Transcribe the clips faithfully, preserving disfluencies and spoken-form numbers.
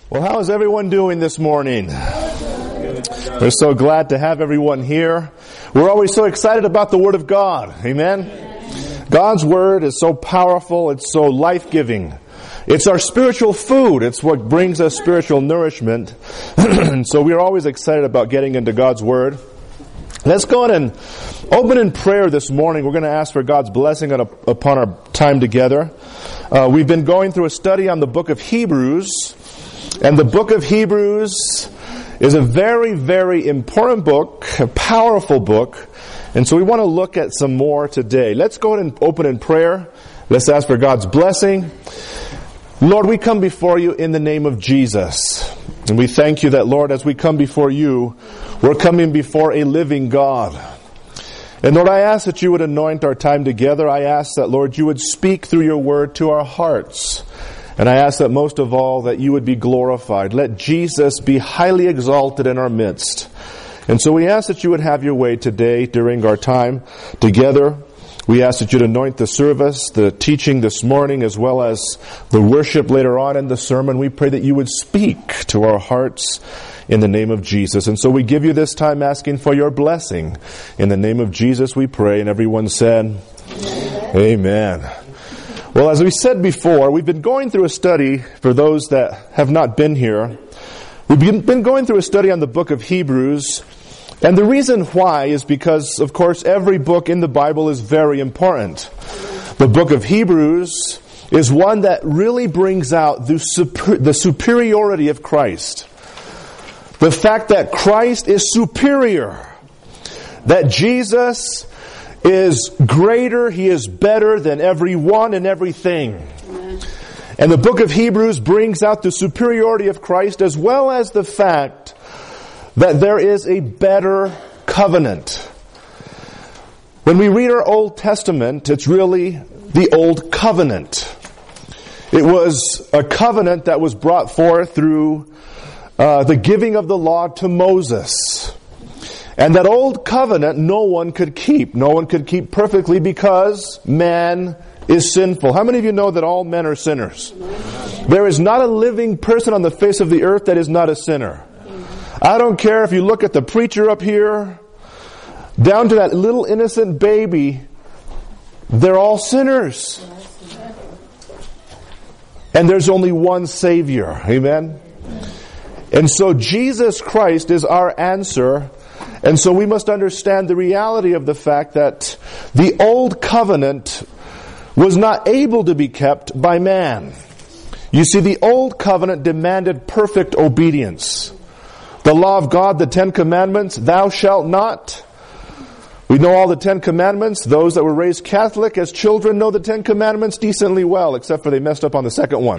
Well, how is everyone doing this morning? We're so glad to have everyone here. We're always so excited about the Word of God. Amen? God's Word is so powerful. It's so life-giving. It's our spiritual food. It's what brings us spiritual nourishment. And so we're always excited about getting into God's Word. Let's go ahead and open in prayer this morning. We're going to ask for God's blessing upon our time together. Uh, we've been going through a study on the book of Hebrews. And the book of Hebrews is a very, very important book, a powerful book. And so we want to look at some more today. Let's go ahead and open in prayer. Let's ask for God's blessing. Lord, we come before you in the name of Jesus. And we thank you that, Lord, as we come before you, we're coming before a living God. And Lord, I ask that you would anoint our time together. I ask that, Lord, you would speak through your word to our hearts. And I ask that most of all that you would be glorified. Let Jesus be highly exalted in our midst. And so we ask that you would have your way today during our time together. We ask that you'd anoint the service, the teaching this morning, as well as the worship later on in the sermon. We pray that you would speak to our hearts in the name of Jesus. And so we give you this time asking for your blessing. In the name of Jesus we pray. And everyone said, Amen. Amen. Well, as we said before, we've been going through a study, for those that have not been here, we've been going through a study on the book of Hebrews, and the reason why is because, of course, every book in the Bible is very important. The book of Hebrews is one that really brings out the, super, the superiority of Christ. The fact that Christ is superior, that Jesus is greater, He is better than everyone and everything. Amen. And the book of Hebrews brings out the superiority of Christ as well as the fact that there is a better covenant. When we read our Old Testament, it's really the Old Covenant. It was a covenant that was brought forth through uh, the giving of the law to Moses. And that old covenant no one could keep. No one could keep perfectly because man is sinful. How many of you know that all men are sinners? There is not a living person on the face of the earth that is not a sinner. I don't care if you look at the preacher up here, down to that little innocent baby, they're all sinners. And there's only one Savior. Amen? And so Jesus Christ is our answer. And so we must understand the reality of the fact that the old covenant was not able to be kept by man. You see, the old covenant demanded perfect obedience. The law of God, the Ten Commandments, thou shalt not. We know all the Ten Commandments. Those that were raised Catholic as children know the Ten Commandments decently well, except for they messed up on the second one.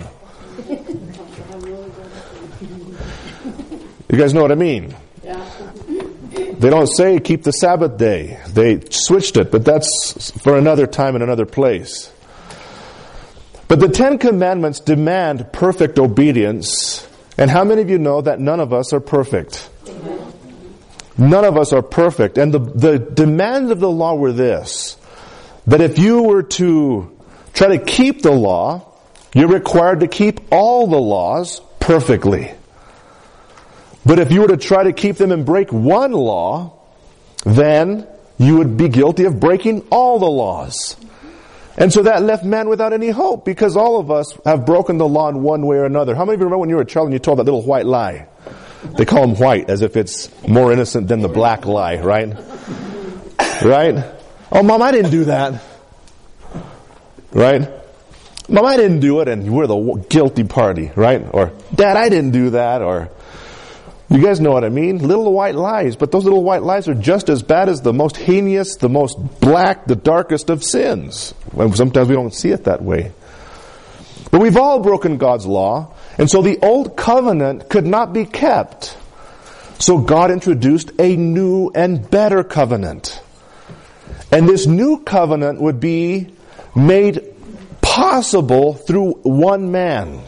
You guys know what I mean? They don't say keep the Sabbath day. They switched it, but that's for another time and another place. But the Ten Commandments demand perfect obedience. And how many of you know that none of us are perfect? None of us are perfect. And the, the demands of the law were this, that if you were to try to keep the law, you're required to keep all the laws perfectly. But if you were to try to keep them and break one law, then you would be guilty of breaking all the laws. And so that left man without any hope, because all of us have broken the law in one way or another. How many of you remember when you were a child and you told that little white lie? They call them white as if it's more innocent than the black lie, right? Right? Oh, Mom, I didn't do that. Right? Mom, I didn't do it, and we're the guilty party, right? Or, Dad, I didn't do that, or... You guys know what I mean? Little white lies. But those little white lies are just as bad as the most heinous, the most black, the darkest of sins. And sometimes we don't see it that way. But we've all broken God's law. And so the old covenant could not be kept. So God introduced a new and better covenant. And this new covenant would be made possible through one man.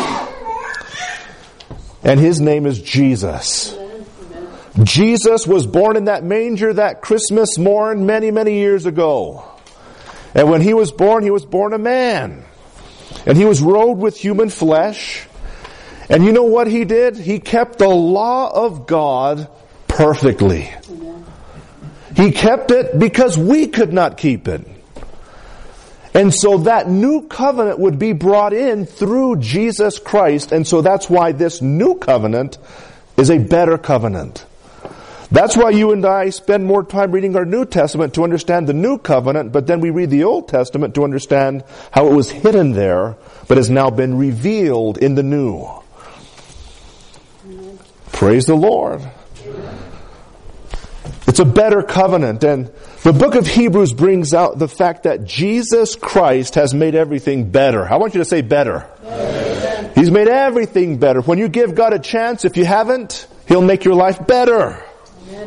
And His name is Jesus. Jesus was born in that manger that Christmas morn many, many years ago. And when He was born, He was born a man. And He was robed with human flesh. And you know what he did? He kept the law of God perfectly. He kept it because we could not keep it. And so that new covenant would be brought in through Jesus Christ. And so that's why this new covenant is a better covenant. That's why you and I spend more time reading our New Testament to understand the new covenant, but then we read the Old Testament to understand how it was hidden there, but has now been revealed in the new. Amen. Praise the Lord. Amen. It's a better covenant, and the book of Hebrews brings out the fact that Jesus Christ has made everything better. I want you to say better. Amen. He's made everything better. When you give God a chance, if you haven't, He'll make your life better. Amen.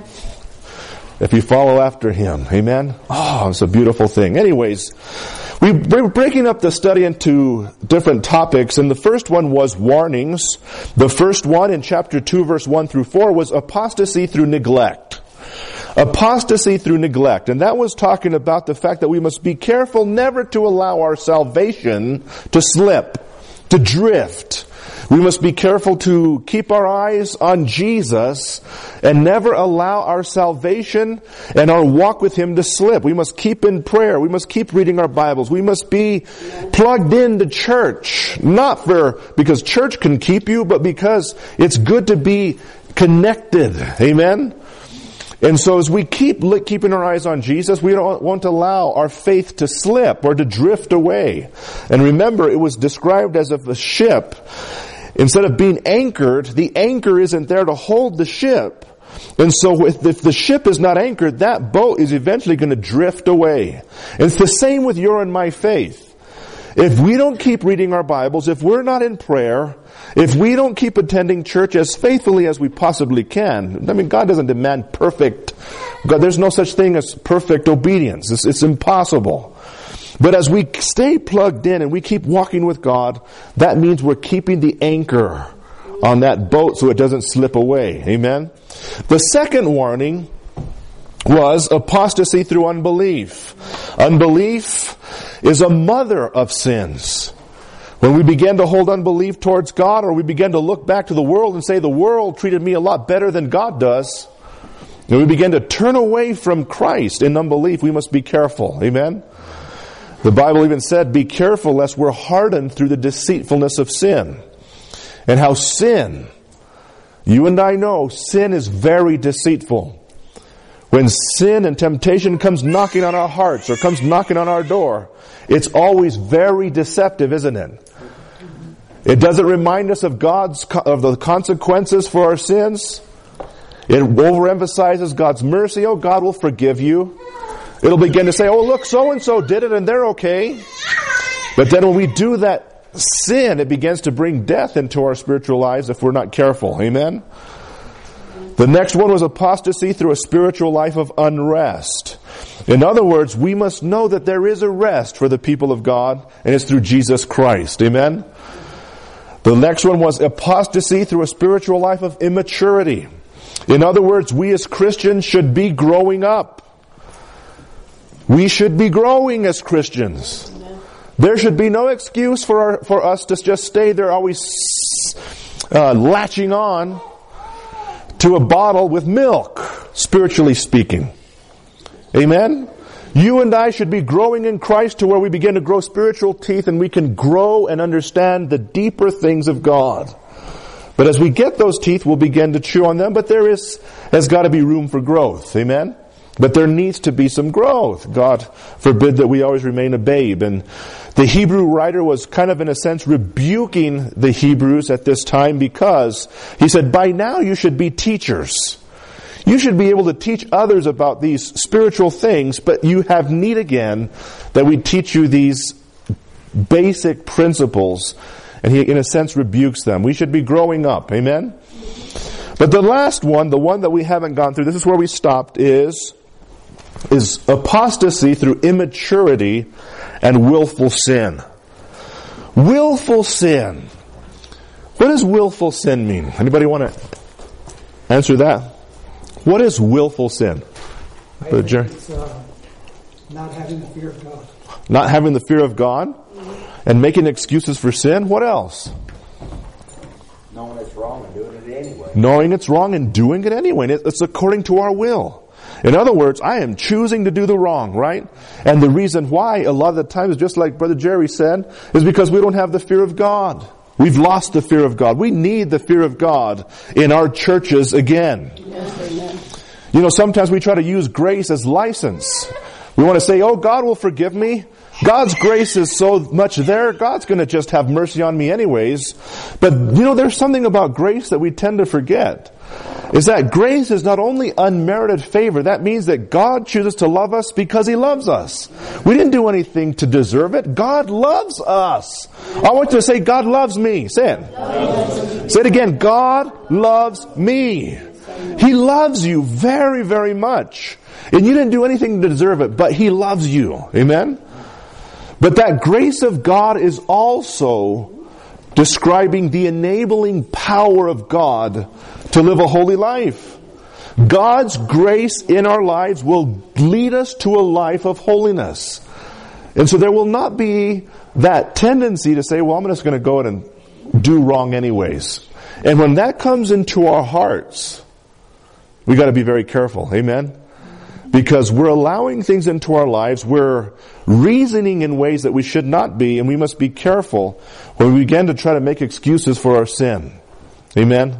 If you follow after Him. Amen? Oh, it's a beautiful thing. Anyways, we we're breaking up the study into different topics, and the first one was warnings. The first one in chapter two, verse one through four, was apostasy through neglect. Apostasy through neglect. And that was talking about the fact that we must be careful never to allow our salvation to slip, to drift. We must be careful to keep our eyes on Jesus and never allow our salvation and our walk with Him to slip. We must keep in prayer. We must keep reading our Bibles. We must be plugged into church. Not for because church can keep you, but because it's good to be connected. Amen? And so as we keep keeping our eyes on Jesus, we don't want to allow our faith to slip or to drift away. And remember, it was described as if a ship, instead of being anchored, the anchor isn't there to hold the ship. And so if the ship is not anchored, that boat is eventually going to drift away. And it's the same with your and my faith. If we don't keep reading our Bibles, if we're not in prayer, if we don't keep attending church as faithfully as we possibly can, I mean, God doesn't demand perfect, God, there's no such thing as perfect obedience. It's, it's impossible. But as we stay plugged in and we keep walking with God, that means we're keeping the anchor on that boat so it doesn't slip away. Amen? The second warning was apostasy through unbelief. Unbelief is a mother of sins. When we begin to hold unbelief towards God, or we begin to look back to the world and say, the world treated me a lot better than God does, and we begin to turn away from Christ in unbelief, we must be careful. Amen? The Bible even said, be careful lest we're hardened through the deceitfulness of sin. And how sin, you and I know, sin is very deceitful. When sin and temptation comes knocking on our hearts or comes knocking on our door, it's always very deceptive, isn't it? It doesn't remind us of God's of the consequences for our sins. It overemphasizes God's mercy. Oh, God will forgive you. It'll begin to say, oh, look, so-and-so did it and they're okay. But then when we do that sin, it begins to bring death into our spiritual lives if we're not careful. Amen? The next one was apostasy through a spiritual life of unrest. In other words, we must know that there is a rest for the people of God, and it's through Jesus Christ. Amen? The next one was apostasy through a spiritual life of immaturity. In other words, we as Christians should be growing up. We should be growing as Christians. There should be no excuse for our, for us to just stay there always uh, latching on to a bottle with milk, spiritually speaking. Amen? You and I should be growing in Christ to where we begin to grow spiritual teeth and we can grow and understand the deeper things of God. But as we get those teeth, we'll begin to chew on them, but there is, has got to be room for growth. Amen? But there needs to be some growth. God forbid that we always remain a babe. And the Hebrew writer was kind of in a sense rebuking the Hebrews at this time because he said, by now you should be teachers. You should be able to teach others about these spiritual things, but you have need again that we teach you these basic principles. And he in a sense rebukes them. We should be growing up. Amen? But the last one, the one that we haven't gone through, this is where we stopped, is is apostasy through immaturity and willful sin. Willful sin. What does willful sin mean? Anybody want to answer that? What is willful sin? I think it's uh, not having the fear of God. Not having the fear of God? And making excuses for sin? What else? it's wrong and doing it anyway. Knowing it's wrong and doing it anyway. It's according to our will. In other words, I am choosing to do the wrong, right? And the reason why, a lot of the times, just like Brother Jerry said, is because we don't have the fear of God. We've lost the fear of God. We need the fear of God in our churches again. Yes, amen. You know, sometimes we try to use grace as license. We want to say, oh, God will forgive me. God's grace is so much there, God's going to just have mercy on me anyways. But, you know, there's something about grace that we tend to forget. Is that grace is not only unmerited favor, that means that God chooses to love us because He loves us. We didn't do anything to deserve it. God loves us. I want you to say, God loves me. Say it. Say it again. God loves me. He loves you very, very much. And you didn't do anything to deserve it, but He loves you. Amen? But that grace of God is also describing the enabling power of God to live a holy life. God's grace in our lives will lead us to a life of holiness. And so there will not be that tendency to say, well, I'm just going to go in and do wrong anyways. And when that comes into our hearts, we got to be very careful. Amen? Because we're allowing things into our lives, we're reasoning in ways that we should not be, and we must be careful when we begin to try to make excuses for our sin. Amen?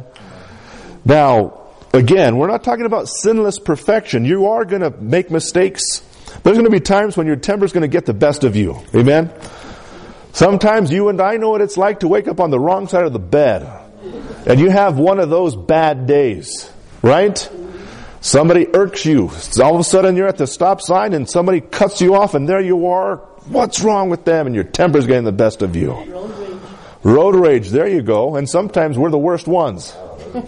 Now, again, we're not talking about sinless perfection. You are going to make mistakes. There's going to be times when your temper's going to get the best of you. Amen? Sometimes you and I know what it's like to wake up on the wrong side of the bed. And you have one of those bad days. Right? Somebody irks you. All of a sudden you're at the stop sign and somebody cuts you off and there you are. What's wrong with them? And your temper's getting the best of you. Road rage. Road rage. There you go. And sometimes we're the worst ones.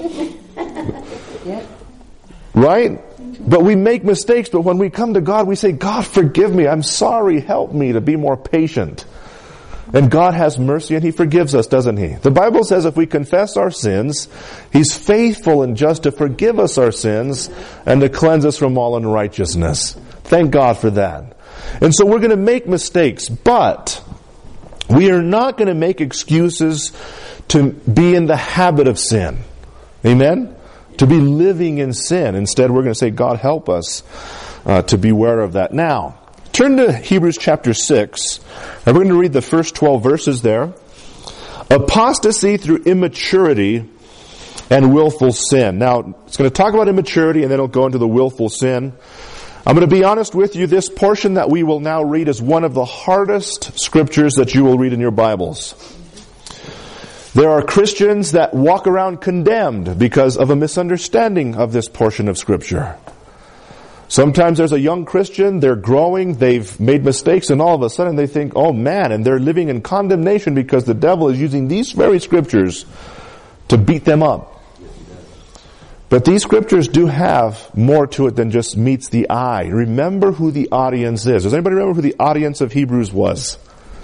Yep. Right? But we make mistakes, but when we come to God, we say, God, forgive me. I'm sorry. Help me to be more patient. And God has mercy and He forgives us, doesn't He? The Bible says if we confess our sins, He's faithful and just to forgive us our sins and to cleanse us from all unrighteousness. Thank God for that. And so we're going to make mistakes, but we are not going to make excuses to be in the habit of sin. Amen? To be living in sin. Instead, we're going to say, God, help us uh, to beware of that. Now, turn to Hebrews chapter six, and we're going to read the first twelve verses there. Apostasy through immaturity and willful sin. Now, it's going to talk about immaturity, and then it'll go into the willful sin. I'm going to be honest with you, this portion that we will now read is one of the hardest scriptures that you will read in your Bibles. There are Christians that walk around condemned because of a misunderstanding of this portion of Scripture. Sometimes there's a young Christian, they're growing, they've made mistakes, and all of a sudden they think, oh man, and they're living in condemnation because the devil is using these very Scriptures to beat them up. But these Scriptures do have more to it than just meets the eye. Remember who the audience is. Does anybody remember who the audience of Hebrews was?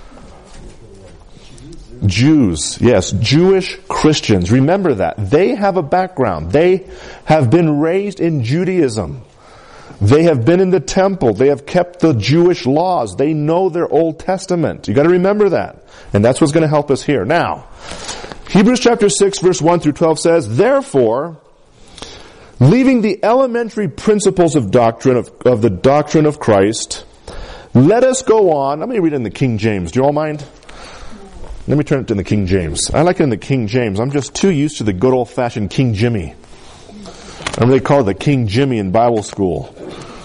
Jews, yes, Jewish Christians. Remember that. They have a background. They have been raised in Judaism. They have been in the temple. They have kept the Jewish laws. They know their Old Testament. You got to remember that. And that's what's going to help us here. Now, Hebrews chapter six verse one through twelve says, therefore, leaving the elementary principles of doctrine of, of the doctrine of Christ, let us go on. Let me read it in the King James. Do you all mind? Let me turn it to the King James. I like it in the King James. I'm just too used to the good old-fashioned King Jimmy. I mean, they call it the King Jimmy in Bible school.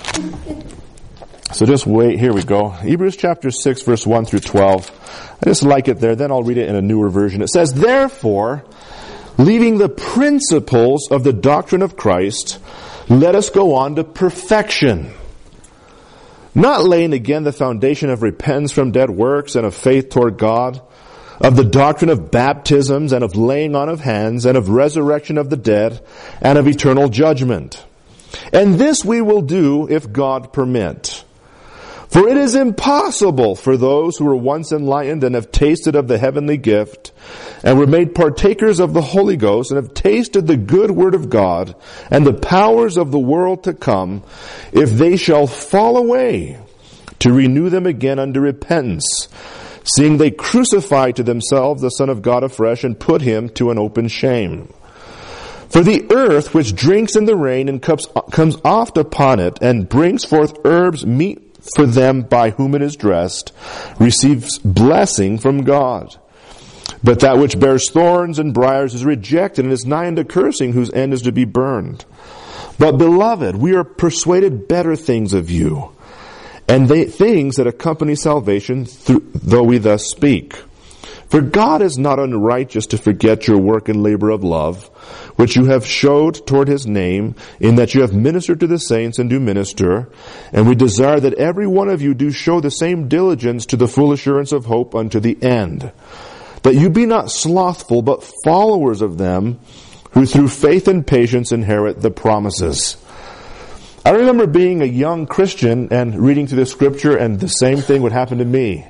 So just wait. Here we go. Hebrews chapter six, verse one through twelve. I just like it there. Then I'll read it in a newer version. It says, therefore, leaving the principles of the doctrine of Christ, let us go on to perfection. Not laying again the foundation of repentance from dead works and of faith toward God, of the doctrine of baptisms and of laying on of hands and of resurrection of the dead and of eternal judgment. And this we will do if God permit. For it is impossible for those who were once enlightened and have tasted of the heavenly gift and were made partakers of the Holy Ghost and have tasted the good word of God and the powers of the world to come, if they shall fall away, to renew them again unto repentance, seeing they crucify to themselves the Son of God afresh and put him to an open shame. For the earth which drinks in the rain and comes, comes oft upon it and brings forth herbs meet for them by whom it is dressed, receives blessing from God. But that which bears thorns and briars is rejected and is nigh unto cursing, whose end is to be burned. But beloved, we are persuaded better things of you, and they, things that accompany salvation, through, though we thus speak. For God is not unrighteous to forget your work and labor of love, which you have showed toward his name, in that you have ministered to the saints and do minister. And we desire that every one of you do show the same diligence to the full assurance of hope unto the end. That you be not slothful, but followers of them, who through faith and patience inherit the promises. I remember being a young Christian and reading through the scripture, and the same thing would happen to me.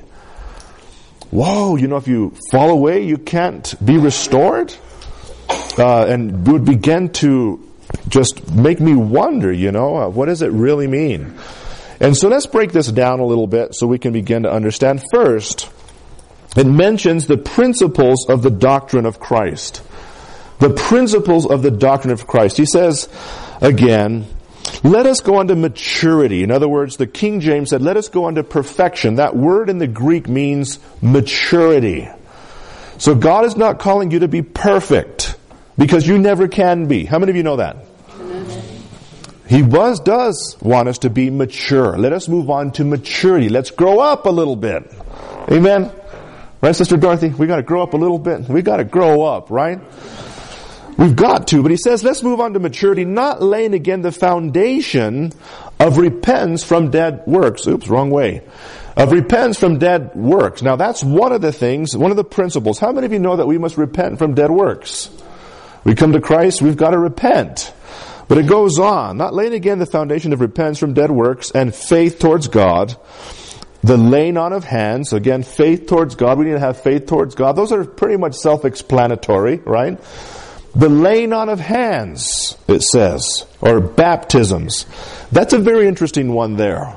Whoa, you know, if you fall away, you can't be restored? Uh, and it would begin to just make me wonder, you know, uh, what does it really mean? And so let's break this down a little bit so we can begin to understand. First, it mentions the principles of the doctrine of Christ. The principles of the doctrine of Christ. He says, again, let us go unto maturity. In other words, the King James said, let us go unto perfection. That word in the Greek means maturity. So God is not calling you to be perfect, because you never can be. How many of you know that? He was, does want us to be mature. Let us move on to maturity. Let's grow up a little bit. Amen? Right, Sister Dorothy? We got to grow up a little bit. We got to grow up, right? We've got to, but he says, let's move on to maturity, not laying again the foundation of repentance from dead works. Oops, wrong way. Of repentance from dead works. Now that's one of the things, one of the principles. How many of you know that we must repent from dead works? We come to Christ, we've got to repent. But it goes on, not laying again the foundation of repentance from dead works and faith towards God. The laying on of hands, again, faith towards God. We need to have faith towards God. Those are pretty much self-explanatory, right? The laying on of hands, it says, or baptisms. That's a very interesting one there.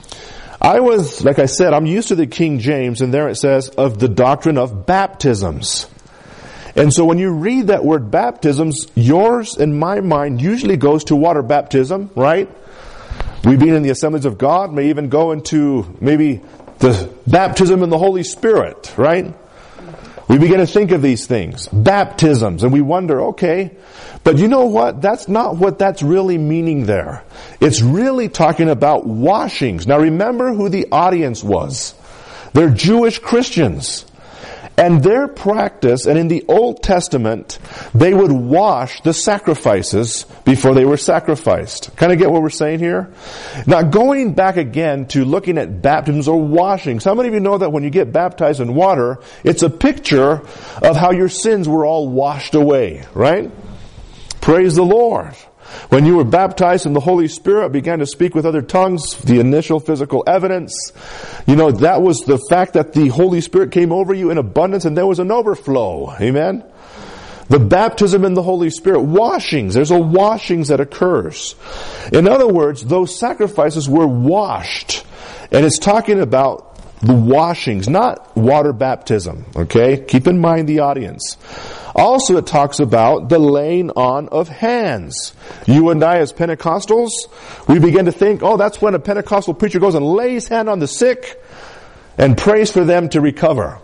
I was, like I said, I'm used to the King James, and there it says, of the doctrine of baptisms. And so when you read that word baptisms, yours and my mind usually goes to water baptism, right? We being in the assemblies of God may even go into maybe the baptism in the Holy Spirit, right? We begin to think of these things, baptisms, and we wonder, okay, but you know what? That's not what that's really meaning there. It's really talking about washings. Now remember who the audience was. They're Jewish Christians. And their practice, and in the Old Testament, they would wash the sacrifices before they were sacrificed. Kind of get what we're saying here? Now, going back again to looking at baptisms or washings, how many of you know that when you get baptized in water, it's a picture of how your sins were all washed away, right? Praise the Lord. When you were baptized in the Holy Spirit, began to speak with other tongues, the initial physical evidence, you know, that was the fact that the Holy Spirit came over you in abundance and there was an overflow. Amen? The baptism in the Holy Spirit, washings, there's a washings that occurs. In other words, those sacrifices were washed. And it's talking about the washings, not water baptism. Okay? Keep in mind the audience. Also, it talks about the laying on of hands. You and I as Pentecostals, we begin to think, oh, that's when a Pentecostal preacher goes and lays hand on the sick and prays for them to recover.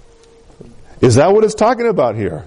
Is that what it's talking about here?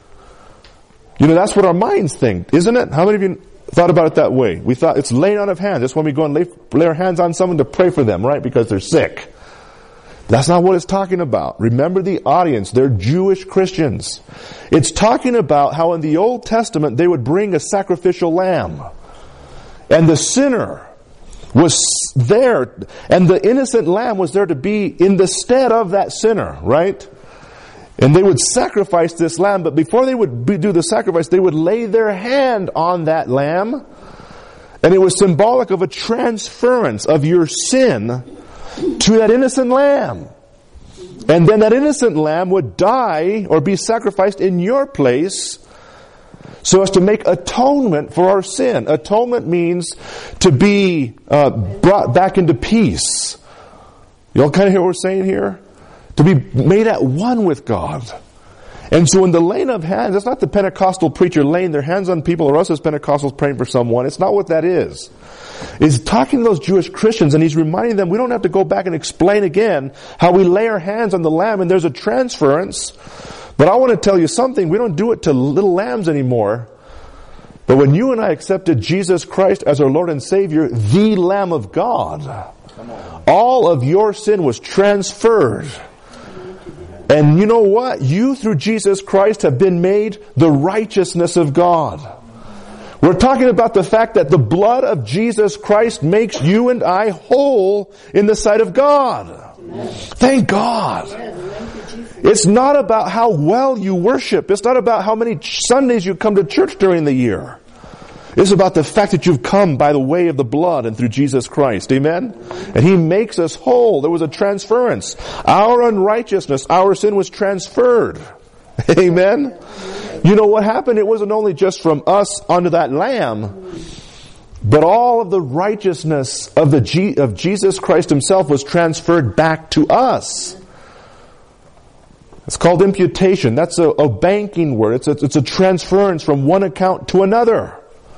You know, that's what our minds think, isn't it? How many of you thought about it that way? We thought it's laying on of hands. That's when we go and lay, lay our hands on someone to pray for them, right? Because they're sick. That's not what it's talking about. Remember the audience. They're Jewish Christians. It's talking about how in the Old Testament they would bring a sacrificial lamb. And the sinner was there. And the innocent lamb was there to be in the stead of that sinner, right? And they would sacrifice this lamb. But before they would do the sacrifice, they would lay their hand on that lamb. And it was symbolic of a transference of your sin to that innocent lamb. And then that innocent lamb would die or be sacrificed in your place so as to make atonement for our sin. Atonement means to be uh, brought back into peace. You all kind of hear what we're saying here? To be made at one with God. And so in the laying of hands, it's not the Pentecostal preacher laying their hands on people or us as Pentecostals praying for someone. It's not what that is. He's talking to those Jewish Christians and he's reminding them we don't have to go back and explain again how we lay our hands on the lamb and there's a transference. But I want to tell you something. We don't do it to little lambs anymore. But when you and I accepted Jesus Christ as our Lord and Savior, the Lamb of God, all of your sin was transferred. And you know what? You, through Jesus Christ, have been made the righteousness of God. We're talking about the fact that the blood of Jesus Christ makes you and I whole in the sight of God. Amen. Thank God. It's not about how well you worship. It's not about how many Sundays you come to church during the year. It's about the fact that you've come by the way of the blood and through Jesus Christ. Amen? And He makes us whole. There was a transference. Our unrighteousness, our sin was transferred. Amen? You know what happened? It wasn't only just from us onto that lamb, but all of the righteousness of the G- of Jesus Christ Himself was transferred back to us. It's called imputation. That's a, a banking word. It's a, it's a transference from one account to another.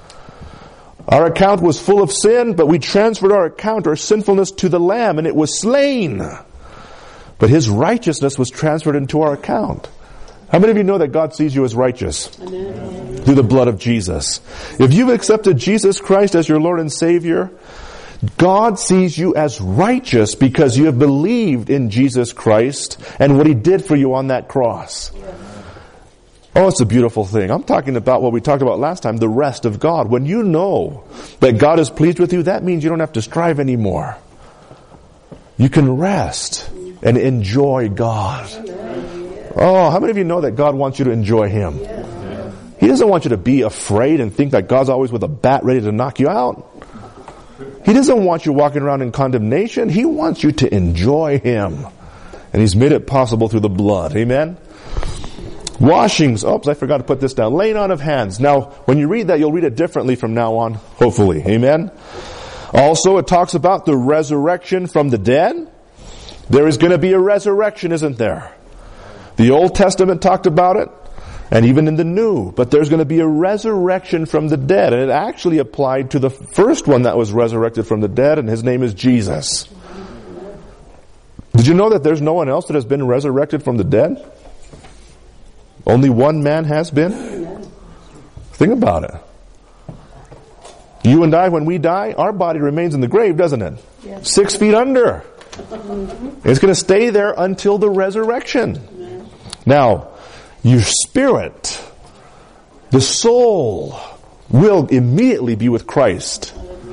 Our account was full of sin, but we transferred our account, our sinfulness, to the Lamb, and it was slain. But His righteousness was transferred into our account. How many of you know that God sees you as righteous? Amen. Through the blood of Jesus. If you've accepted Jesus Christ as your Lord and Savior, God sees you as righteous because you have believed in Jesus Christ and what He did for you on that cross. Oh, it's a beautiful thing. I'm talking about what we talked about last time, the rest of God. When you know that God is pleased with you, that means you don't have to strive anymore. You can rest and enjoy God. Oh, how many of you know that God wants you to enjoy Him? He doesn't want you to be afraid and think that God's always with a bat ready to knock you out. He doesn't want you walking around in condemnation. He wants you to enjoy Him. And He's made it possible through the blood. Amen? Washings. Oops, I forgot to put this down. Laying on of hands. Now, when you read that, you'll read it differently from now on, hopefully. Amen? Also, it talks about the resurrection from the dead. There is going to be a resurrection, isn't there? The Old Testament talked about it, and even in the New. But there's going to be a resurrection from the dead. And it actually applied to the first one that was resurrected from the dead, and His name is Jesus. Did you know that there's no one else that has been resurrected from the dead? Only one man has been? Think about it. You and I, when we die, our body remains in the grave, doesn't it? Yes. Six feet under. It's going to stay there until the resurrection. Now, your spirit, the soul, will immediately be with Christ.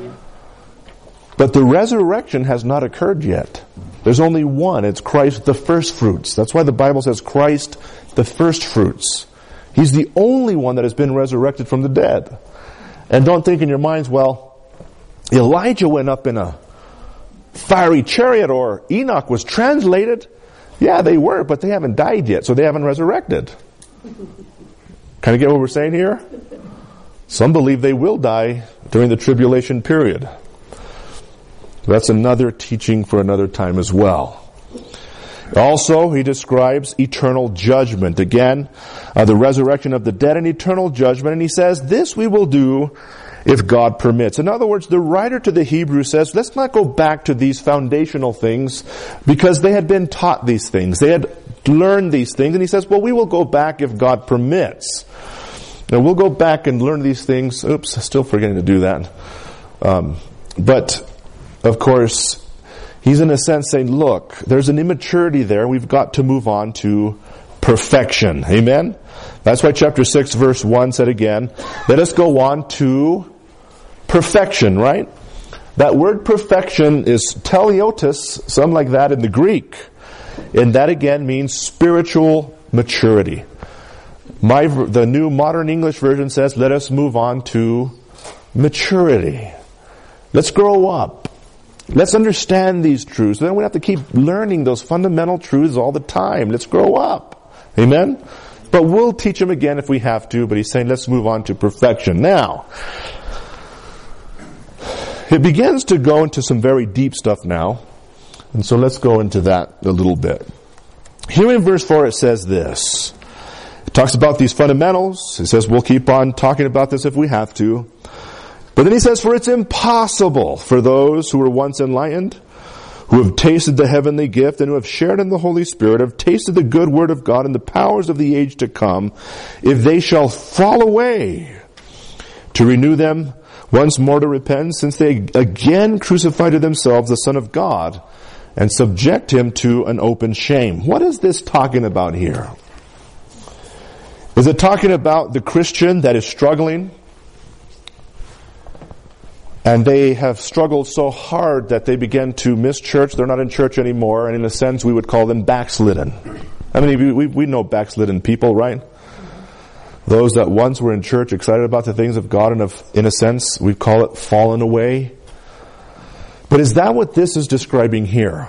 But the resurrection has not occurred yet. There's only one. It's Christ, the first fruits. That's why the Bible says Christ, the first fruits. He's the only one that has been resurrected from the dead. And don't think in your minds, well, Elijah went up in a fiery chariot, or Enoch was translated. Yeah, they were, but they haven't died yet, so they haven't resurrected. Kind of get what we're saying here? Some believe they will die during the tribulation period. That's another teaching for another time as well. Also, he describes eternal judgment. Again, uh, the resurrection of the dead and eternal judgment. And he says, this we will do if God permits. In other words, the writer to the Hebrews says, let's not go back to these foundational things because they had been taught these things. They had learned these things. And he says, well, we will go back if God permits. Now, we'll go back and learn these things. Oops, still forgetting to do that. Um, but, of course, he's in a sense saying, look, there's an immaturity there. We've got to move on to perfection. Amen? That's why chapter six, verse one said again, let us go on to perfection, right? That word perfection is teleotis, something like that in the Greek. And that again means spiritual maturity. My, the New Modern English Version says, let us move on to maturity. Let's grow up. Let's understand these truths. Then we have to keep learning those fundamental truths all the time. Let's grow up. Amen? But we'll teach them again if we have to. But he's saying let's move on to perfection. Now, it begins to go into some very deep stuff now. And so let's go into that a little bit. here in verse four it says this. It talks about these fundamentals. It says we'll keep on talking about this if we have to. But then he says, for it's impossible for those who were once enlightened, who have tasted the heavenly gift and who have shared in the Holy Spirit, have tasted the good word of God and the powers of the age to come, if they shall fall away, to renew them once more to repent, since they again crucify to themselves the Son of God and subject him to an open shame. What is this talking about here? Is it talking about the Christian that is struggling? And they have struggled so hard that they begin to miss church. They're not in church anymore. And in a sense, we would call them backslidden. I mean, we, we know backslidden people, right? Those that once were in church, excited about the things of God, and of, in a sense, we call it fallen away. But is that what this is describing here?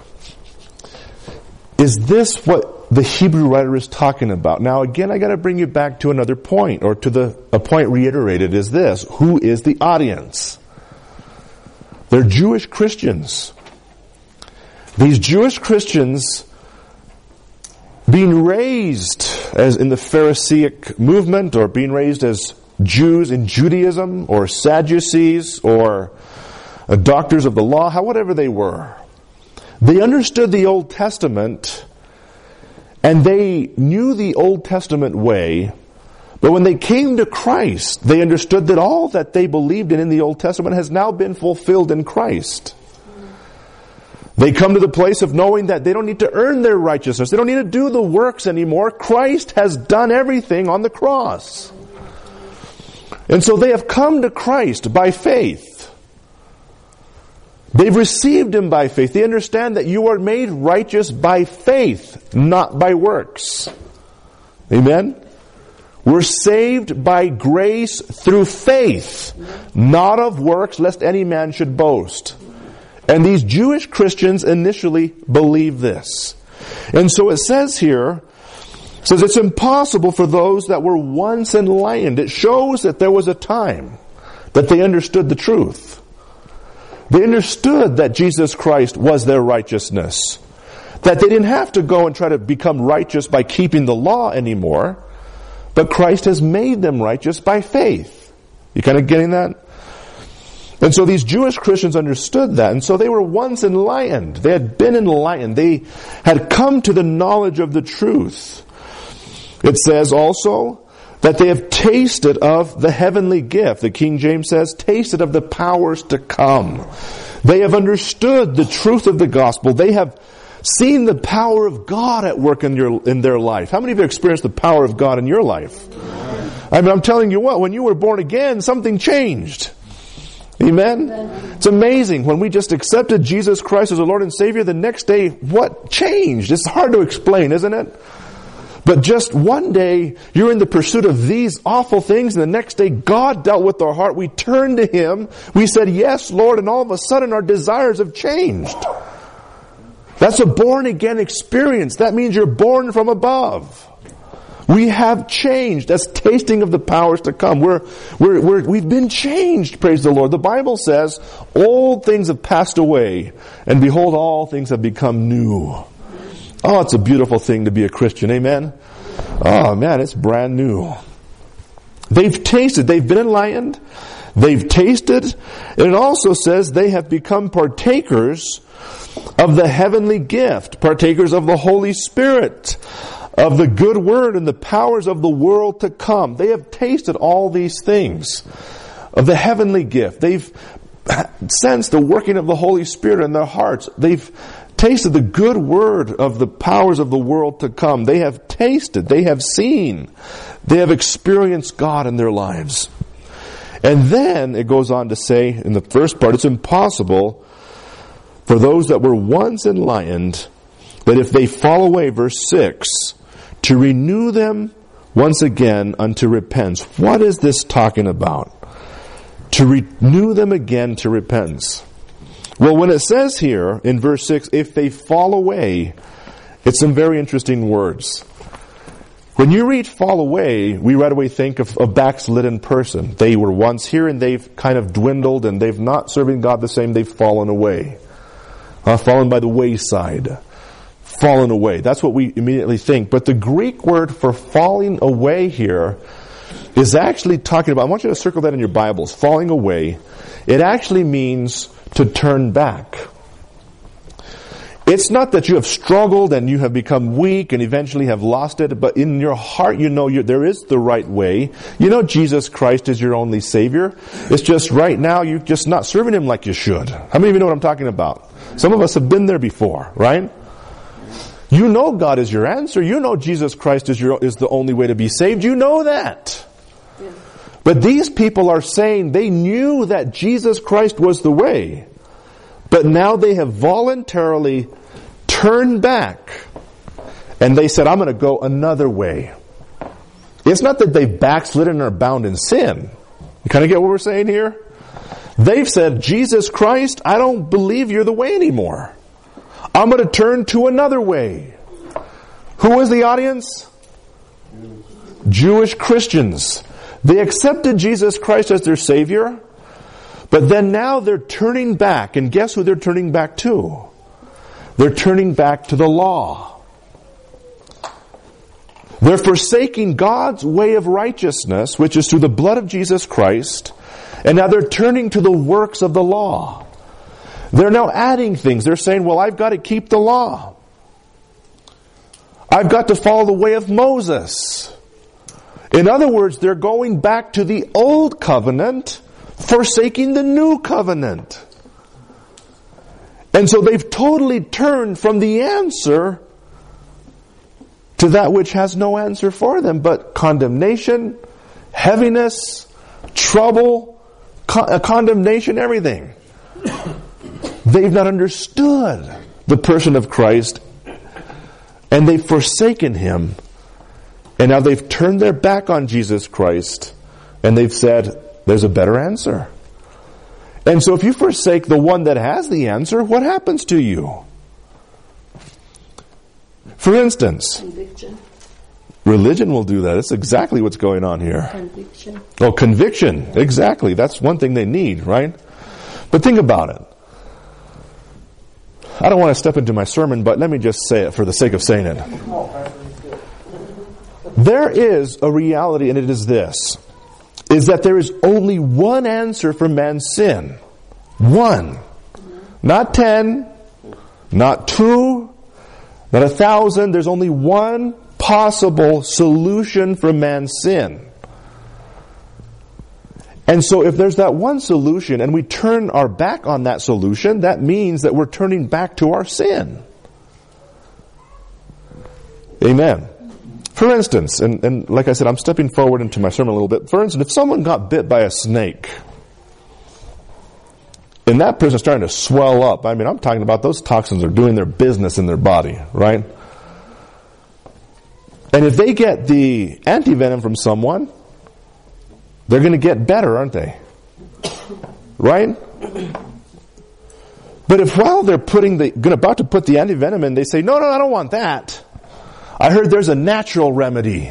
Is this what the Hebrew writer is talking about? Now, again, I got to bring you back to another point, or to the a point reiterated, is this: who is the audience? They're Jewish Christians. These Jewish Christians, being raised as in the Pharisaic movement, or being raised as Jews in Judaism, or Sadducees, or uh, doctors of the law, however they were, they understood the Old Testament, and they knew the Old Testament way. But when they came to Christ, they understood that all that they believed in in the Old Testament has now been fulfilled in Christ. They come to the place of knowing that they don't need to earn their righteousness. They don't need to do the works anymore. Christ has done everything on the cross. And so they have come to Christ by faith. They've received Him by faith. They understand that you are made righteous by faith, not by works. Amen? We're saved by grace through faith, not of works, lest any man should boast. And these Jewish Christians initially believe this. And so it says here, it says it's impossible for those that were once enlightened. It shows that there was a time that they understood the truth. They understood that Jesus Christ was their righteousness. That they didn't have to go and try to become righteous by keeping the law anymore. But Christ has made them righteous by faith. You kind of getting that? And so these Jewish Christians understood that. And so they were once enlightened. They had been enlightened. They had come to the knowledge of the truth. It says also that they have tasted of the heavenly gift. The King James says, tasted of the powers to come. They have understood the truth of the gospel. They have seen the power of God at work in your in their life. How many of you experienced the power of God in your life? I mean, I'm telling you what, when you were born again, something changed. Amen? It's amazing. When we just accepted Jesus Christ as our Lord and Savior, the next day, what changed? It's hard to explain, isn't it? But just one day, you're in the pursuit of these awful things, and the next day, God dealt with our heart. We turned to Him. We said, yes, Lord, and all of a sudden, our desires have changed. That's a born-again experience. That means you're born from above. We have changed. That's tasting of the powers to come. We're, we're, we're, we've been changed, praise the Lord. The Bible says, old things have passed away, and behold, all things have become new. Oh, it's a beautiful thing to be a Christian. Amen? Oh, man, it's brand new. They've tasted. They've been enlightened. They've tasted. And it also says they have become partakers of the heavenly gift, partakers of the Holy Spirit, of the good word and the powers of the world to come. They have tasted all these things of the heavenly gift. They've sensed the working of the Holy Spirit in their hearts. They've tasted the good word of the powers of the world to come. They have tasted, they have seen, they have experienced God in their lives. And then it goes on to say in the first part, it's impossible for those that were once enlightened, that if they fall away, verse six, to renew them once again unto repentance. What is this talking about? To renew them again to repentance. Well, when it says here in verse six, if they fall away, it's some very interesting words. When you read fall away, we right away think of a backslidden person. They were once here and they've kind of dwindled and they've not serving God the same, they've fallen away. Uh, fallen by the wayside. fallen away. That's what we immediately think. But the Greek word for falling away here is actually talking about, I want you to circle that in your Bibles, falling away. It actually means to turn back. It's not that you have struggled and you have become weak and eventually have lost it, but in your heart you know you're, there is the right way. You know Jesus Christ is your only Savior. It's just right now you're just not serving Him like you should. How many of you know what I'm talking about? Some of us have been there before, right? You know God is your answer. You know Jesus Christ is your is the only way to be saved. You know that. Yeah. But these people are saying they knew that Jesus Christ was the way. But now they have voluntarily turned back and they said, I'm going to go another way. It's not that they've backslidden or bound in sin. You kind of get what we're saying here? They've said, Jesus Christ, I don't believe you're the way anymore. I'm going to turn to another way. Who was the audience? Jewish Christians. They accepted Jesus Christ as their Savior. But then now they're turning back, and guess who they're turning back to? They're turning back to the law. They're forsaking God's way of righteousness, which is through the blood of Jesus Christ, and now they're turning to the works of the law. They're now adding things. They're saying, well, I've got to keep the law. I've got to follow the way of Moses. In other words, they're going back to the old covenant, forsaking the new covenant. And so they've totally turned from the answer to that which has no answer for them, but condemnation, heaviness, trouble, con- condemnation, everything. They've not understood the person of Christ, and they've forsaken Him, and now they've turned their back on Jesus Christ, and they've said, there's a better answer. And so if you forsake the one that has the answer, what happens to you? For instance, conviction. Religion will do that. That's exactly what's going on here. Conviction. Oh, conviction. Exactly. That's one thing they need, right? But think about it. I don't want to step into my sermon, but let me just say it for the sake of saying it. There is a reality, and it is this. Is that there is only one answer for man's sin. One. Not ten. Not two. Not a thousand. There's only one possible solution for man's sin. And so if there's that one solution and we turn our back on that solution, that means that we're turning back to our sin. Amen. For instance, and, and like I said, I'm stepping forward into my sermon a little bit. For instance, if someone got bit by a snake, and that person's starting to swell up, I mean, I'm talking about those toxins are doing their business in their body, right? And if they get the antivenom from someone, they're going to get better, aren't they? Right? But if while they're putting the, about to put the antivenom in, they say, no, no, I don't want that. I heard there's a natural remedy.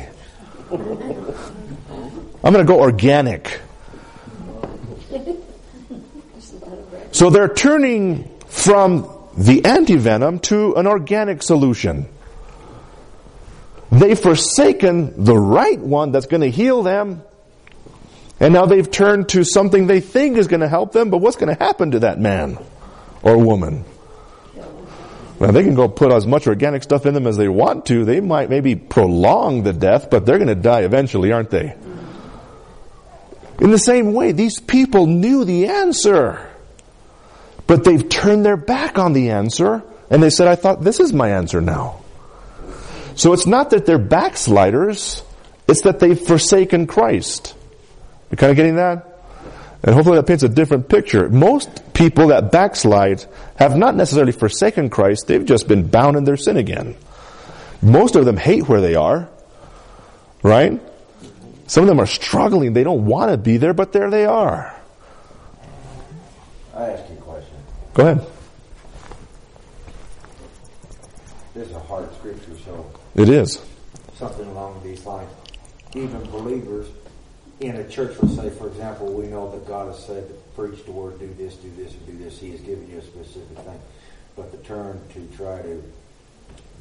I'm going to go organic. So they're turning from the antivenom to an organic solution. They've forsaken the right one that's going to heal them, and now they've turned to something they think is going to help them, but what's going to happen to that man or woman? Now, they can go put as much organic stuff in them as they want to. They might maybe prolong the death, but they're going to die eventually, aren't they? In the same way, these people knew the answer, but they've turned their back on the answer, and they said, I thought this is my answer now. So it's not that they're backsliders, it's that they've forsaken Christ. You kind of getting that? And hopefully that paints a different picture. Most people that backslide have not necessarily forsaken Christ, they've just been bound in their sin again. Most of them hate where they are, right? Some of them are struggling, they don't want to be there, but there they are. I ask you a question. Go ahead. This is a hard scripture, so It is. something along these lines. Even believers in a church will say, for example, we know that God has said, preach the word, do this, do this, and do this. He has given you a specific thing. But the turn to try to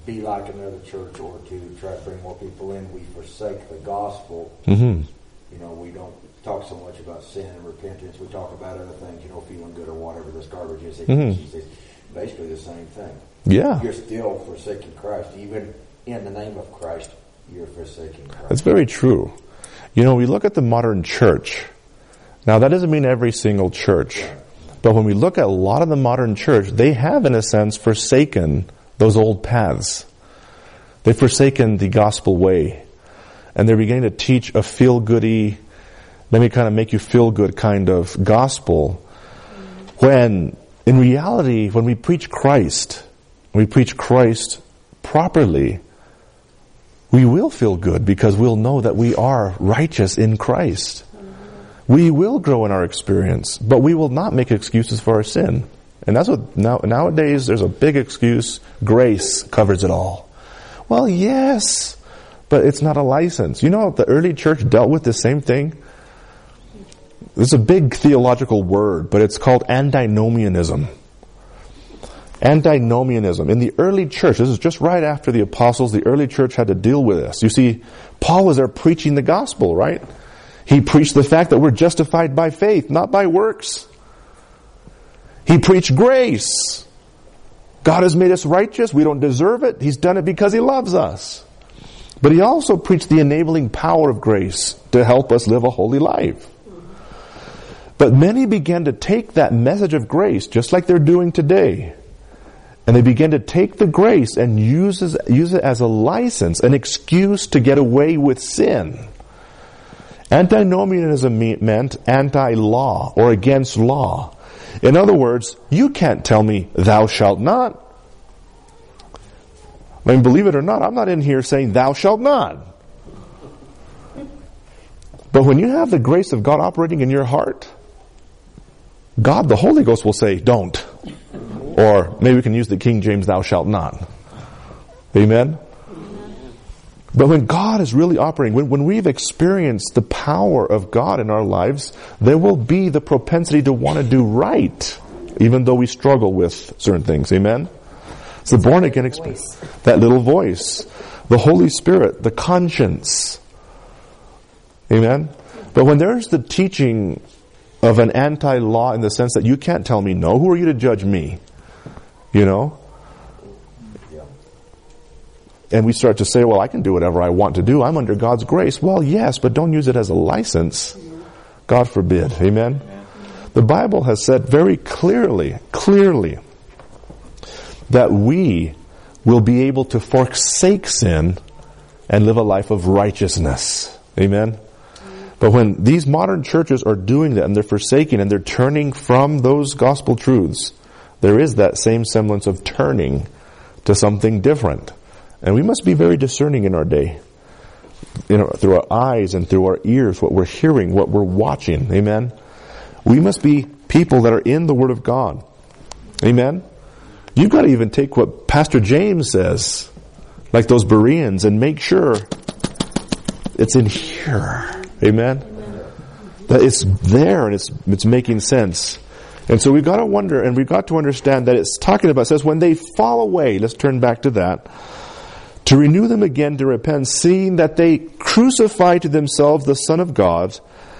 be like another church or to try to bring more people in, we forsake the gospel. Mm-hmm. You know, we don't talk so much about sin and repentance. We talk about other things, you know, feeling good or whatever this garbage is. Mm-hmm. It's basically the same thing. Yeah. You're still forsaking Christ. Even in the name of Christ, you're forsaking Christ. That's very true. You know, we look at the modern church. Now, that doesn't mean every single church. Right. But when we look at a lot of the modern church, they have, in a sense, forsaken those old paths. They've forsaken the gospel way. And they're beginning to teach a feel-goody, let me kind of make you feel good kind of gospel. When, in reality, when we preach Christ, when we preach Christ properly, we will feel good because we'll know that we are righteous in Christ. We will grow in our experience, but we will not make excuses for our sin. And that's what now, nowadays there's a big excuse. Grace covers it all. Well, yes, but it's not a license. You know, the early church dealt with the same thing. It's a big theological word, but it's called antinomianism. Antinomianism. In the early church, this is just right after the apostles, the early church had to deal with this. You see, Paul was there preaching the gospel, right? He preached the fact that we're justified by faith, not by works. He preached grace. God has made us righteous. We don't deserve it. He's done it because He loves us. But He also preached the enabling power of grace to help us live a holy life. But many began to take that message of grace, just like they're doing today, and they began to take the grace and use it, use it as a license, an excuse to get away with sin. Antinomianism meant anti-law or against law. In other words, you can't tell me, thou shalt not. I mean, believe it or not, I'm not in here saying, thou shalt not. But when you have the grace of God operating in your heart, God, the Holy Ghost, will say, don't. Or maybe we can use the King James, thou shalt not. Amen? But when God is really operating, when, when we've experienced the power of God in our lives, there will be the propensity to want to do right, even though we struggle with certain things. Amen? It's the born again experience. That little voice. The Holy Spirit. The conscience. Amen? But when there's the teaching of an anti-law in the sense that you can't tell me no, who are you to judge me? You know? And we start to say, well, I can do whatever I want to do. I'm under God's grace. Well, yes, but don't use it as a license. God forbid. Amen? The Bible has said very clearly, clearly, that we will be able to forsake sin and live a life of righteousness. Amen? But when these modern churches are doing that and they're forsaking and they're turning from those gospel truths, there is that same semblance of turning to something different. And we must be very discerning in our day. You know, through our eyes and through our ears, what we're hearing, what we're watching. Amen? We must be people that are in the Word of God. Amen? You've got to even take what Pastor James says, like those Bereans, and make sure it's in here. Amen? That it's there and it's it's making sense. And so we've got to wonder, and we've got to understand that it's talking about, it says, when they fall away, let's turn back to that, to renew them again to repent, seeing that they crucify to themselves the Son of God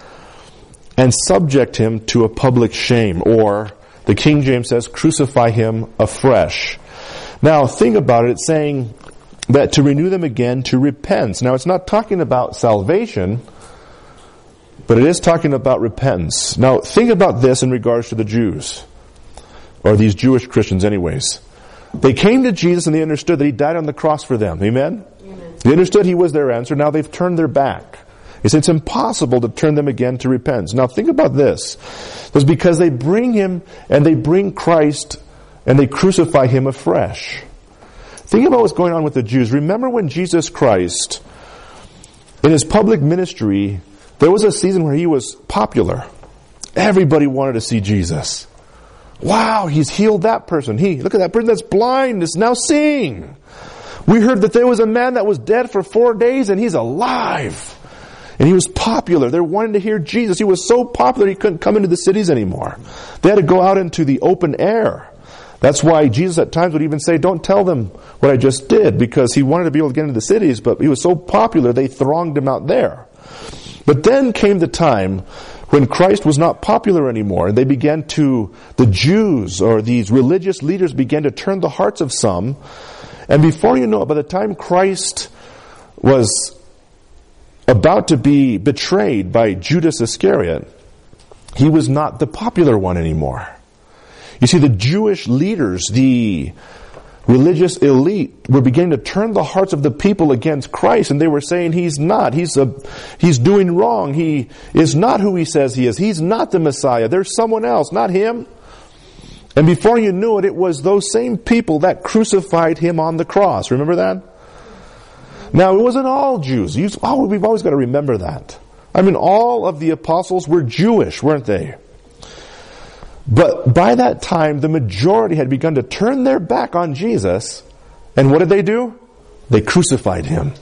and subject Him to a public shame. Or, the King James says, crucify Him afresh. Now, think about it. It's saying that to renew them again to repent. Now, it's not talking about salvation, but it is talking about repentance. Now, think about this in regards to the Jews, or these Jewish Christians anyways. They came to Jesus and they understood that He died on the cross for them. Amen? Amen. They understood He was their answer. Now they've turned their back. He said it's impossible to turn them again to repentance. Now think about this. It's because they bring Him and they bring Christ and they crucify Him afresh. Think about what's going on with the Jews. Remember when Jesus Christ, in His public ministry, there was a season where He was popular. Everybody wanted to see Jesus. Wow, He's healed that person. He, look at that person that's blind is now seeing. We heard that there was a man that was dead for four days and he's alive. And he was popular. They're wanting to hear Jesus. He was so popular he couldn't come into the cities anymore. They had to go out into the open air. That's why Jesus at times would even say, don't tell them what I just did, because he wanted to be able to get into the cities, but he was so popular they thronged him out there. But then came the time when Christ was not popular anymore, and they began to, the Jews or these religious leaders began to turn the hearts of some, and before you know it, by the time Christ was about to be betrayed by Judas Iscariot, he was not the popular one anymore. You see, the Jewish leaders, the religious elite, were beginning to turn the hearts of the people against Christ, and they were saying he's not. He's a, he's doing wrong. He is not who he says he is. He's not the Messiah. There's someone else, not him. And before you knew it, it was those same people that crucified him on the cross. Remember that? Now, it wasn't all Jews. You, oh, we've always got to remember that. I mean, all of the apostles were Jewish, weren't they? But by that time, the majority had begun to turn their back on Jesus. And what did they do? They crucified him.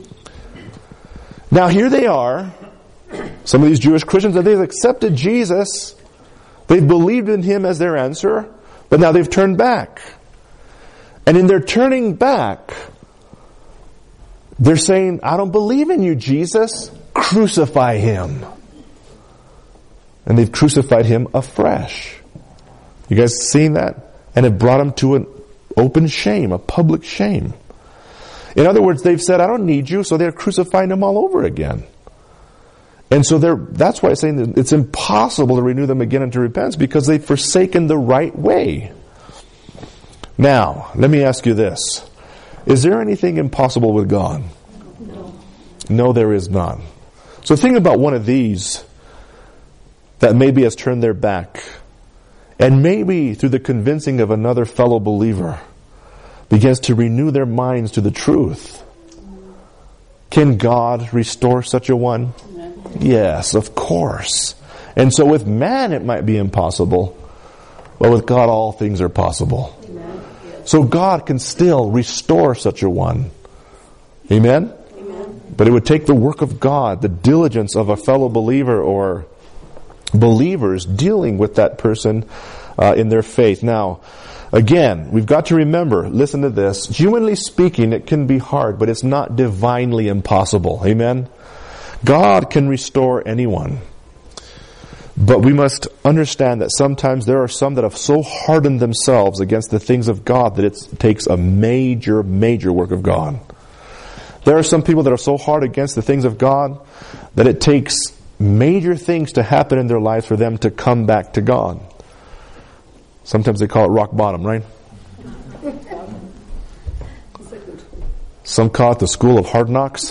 Now here they are, some of these Jewish Christians, and they've accepted Jesus. They've believed in him as their answer, but now they've turned back. And in their turning back, they're saying, I don't believe in you, Jesus. Crucify him. And they've crucified him afresh. You guys seen that? And it brought him to an open shame, a public shame. In other words, they've said, I don't need you, so they're crucifying him all over again. And so they're, that's why I'm saying that it's impossible to renew them again into repentance, because they've forsaken the right way. Now, let me ask you this. Is there anything impossible with God? No. No, there is not. So think about one of these that maybe has turned their back, and maybe through the convincing of another fellow believer begins to renew their minds to the truth. Can God restore such a one? Yes, of course. And so with man it might be impossible, but with God all things are possible. So God can still restore such a one. Amen? Amen? But it would take the work of God, the diligence of a fellow believer or believers dealing with that person uh, in their faith. Now, again, we've got to remember, listen to this, humanly speaking, it can be hard, but it's not divinely impossible. Amen? God can restore anyone. But we must understand that sometimes there are some that have so hardened themselves against the things of God that it takes a major, major work of God. There are some people that are so hard against the things of God that it takes major things to happen in their lives for them to come back to God. Sometimes they call it rock bottom, right? Some call it the school of hard knocks.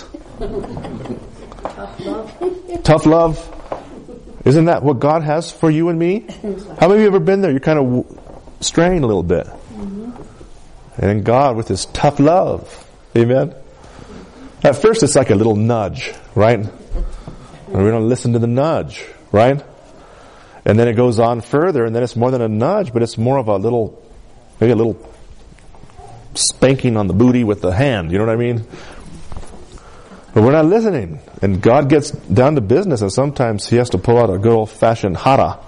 Tough love. Tough love. Isn't that what God has for you and me? How many of you have ever been there? You're kind of straying a little bit. Mm-hmm. And God with his tough love. Amen? At first it's like a little nudge, right? And we don't listen to the nudge, right? And then it goes on further, and then it's more than a nudge, but it's more of a little, maybe a little spanking on the booty with the hand. You know what I mean? But we're not listening. And God gets down to business, and sometimes he has to pull out a good old-fashioned hara.